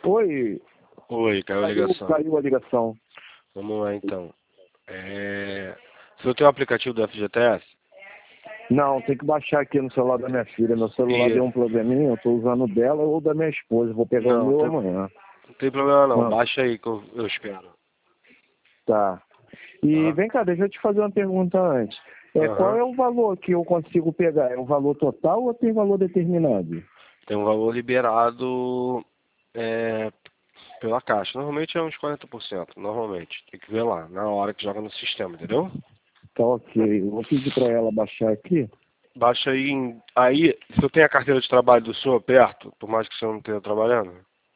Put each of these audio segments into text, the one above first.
Oi, Oi, caiu a ligação. caiu a ligação. Vamos lá então. Você tem o aplicativo do FGTS? Não, tem que baixar aqui no celular da minha filha. Meu celular deu Isso. um probleminha, eu tô usando o dela ou da minha esposa. Vou pegar o Não, meu amanhã. não tem problema não. Ah, Baixa aí que eu espero. tá. E Tá? vem cá, deixa eu te fazer uma pergunta antes. Qual Aham. é o valor que eu consigo pegar? É o valor total ou tem valor determinado? Tem um valor liberado pela Caixa. Normalmente é uns 40%. Normalmente. Tem que ver lá, na hora que joga no sistema, entendeu? Tá ok. Eu vou pedir para ela baixar aqui. Baixa aí. Aí, se eu tenho a carteira de trabalho do senhor perto, por mais que o senhor não esteja trabalhando,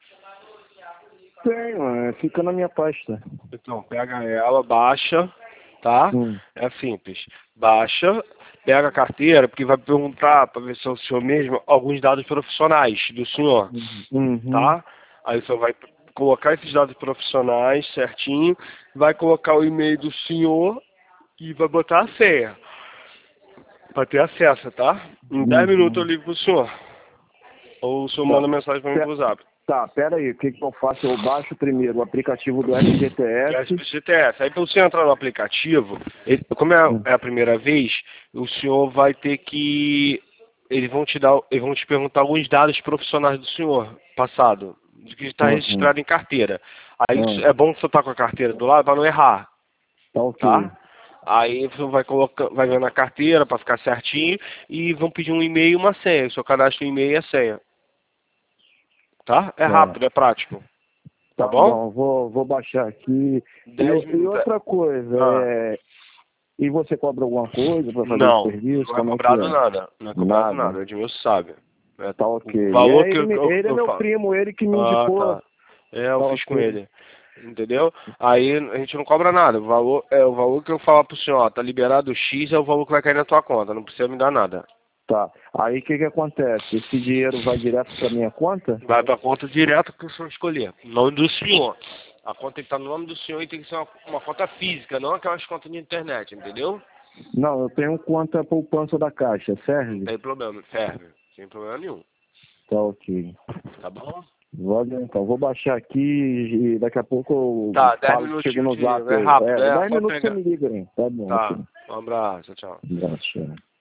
Tenho, fica na minha pasta. então pega ela, baixa, tá? Hum. É simples. Baixa, pega a carteira, porque vai perguntar para ver se é o senhor mesmo alguns dados profissionais do senhor, Uhum. tá? Aí o senhor vai colocar esses dados profissionais certinho, vai colocar o e-mail do senhor e vai botar a senha para ter acesso, tá? Em 10 minutos eu Uhum. ligo pro senhor. Ou o senhor Tá. manda mensagem para mim pro Zap. Tá, pera aí, o que que eu faço? Eu baixo primeiro o aplicativo do Do FGTS. FGTS. Aí para você entrar no aplicativo, como Hum, é a primeira vez, o senhor vai ter que. Eles vão te perguntar alguns dados profissionais do senhor, passado, do que está uhum, registrado em carteira. Aí é uhum. bom que você estar com a carteira do lado para não errar, Tá ok. tá? Aí você vai colocar, vai ver na carteira para ficar certinho e vão pedir um e-mail e uma senha. O seu cadastro, o e-mail e a senha, tá? É Tá, rápido, é prático, tá tá bom? bom, vou baixar aqui. E, 10 e minutos. outra coisa, Ah. e você cobra alguma coisa para fazer esse Não, serviço? não é Como é que cobrado é? nada. Não é cobrado Nada. nada. O Edmilson sabe. Tá ok. O valor que Ele é eu meu falo. primo, ele que me Ah, indicou. tá. Eu Tá fiz com ok. ele. Entendeu? Aí a gente não cobra nada. O valor que eu falar pro senhor, ó, tá liberado o X, é o valor que vai cair na tua conta. Não precisa me dar nada. Tá. Aí o que que acontece? Esse dinheiro vai direto para minha conta? Vai pra conta direto que o senhor escolher. O nome do senhor. A conta tem que estar no nome do senhor e tem que ser uma conta física, não aquelas contas de internet, entendeu? Não, eu tenho conta poupança da Caixa, Não serve? tem problema, serve. Sem problema nenhum. Tá ok. Tá bom? Olha, então, vou baixar aqui e daqui a pouco eu Tá, 10 falo, chego minutinhos eu no te ligo. zap É aí. rápido, é 10 só minutos você pegar. me liga aí. Tá bom, Tá, ok. um abraço, tchau. Já, tchau.